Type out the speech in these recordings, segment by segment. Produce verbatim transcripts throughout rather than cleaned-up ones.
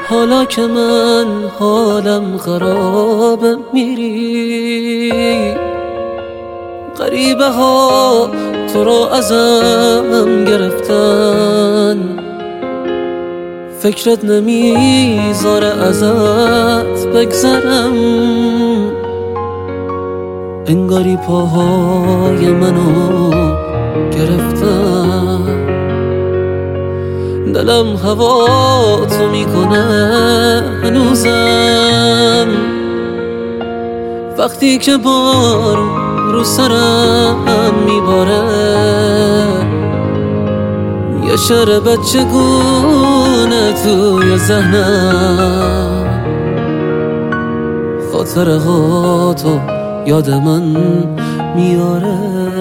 حالا که من حالم خرابه میری، غریبه ها تو را ازم گرفتن، فکرت نمیذاره ازت بگذرم، انگاری پاهای منو گرفتن، دلم هوا تو میکنه هنوزم، وقتی که بار رو سرم میباره، یه شعر بچگونه توی ذهنم، خاطره ها تو یاد من میاره،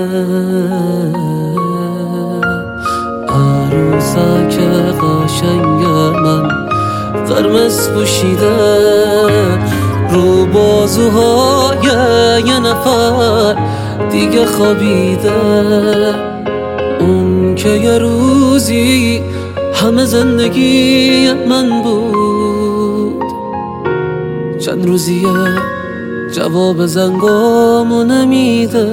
عروسک قشنگ من قرمز پوشیده، رو بازوهای یه نفر دیگه خوابیده، اون که یه روزی همه زندگی من بود، چند روزیه جواب زنگامو نمیده.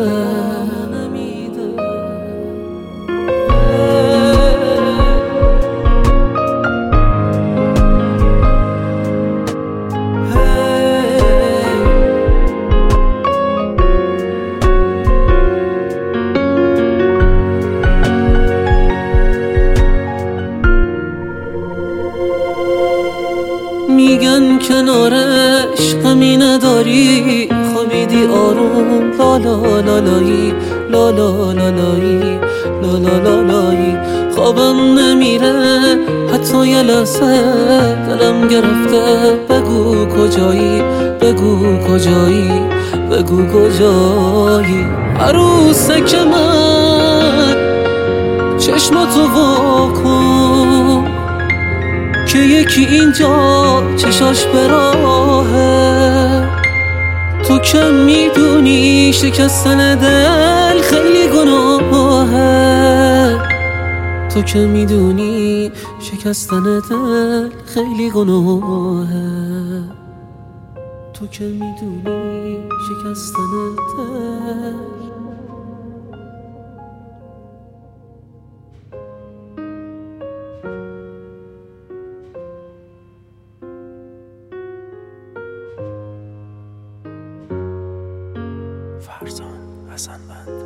میگن کنارش غمی نداری، خوابیدی آروم، لا لا لا لایی، لا لا لا لایی، لا لا لا لایی، خوابم نمیره حتی یه لحظه، دلم گرفته بگو کجایی، بگو کجایی، بگو کجایی، عروسک من چشماتو واکن که یکی اینجا چشاش به راهه، تو که میدونی شکستن دل خیلی گناهه، تو که میدونی شکستن دل خیلی گناهه، تو که میدونی شکستن دل. فرزان حسنوند.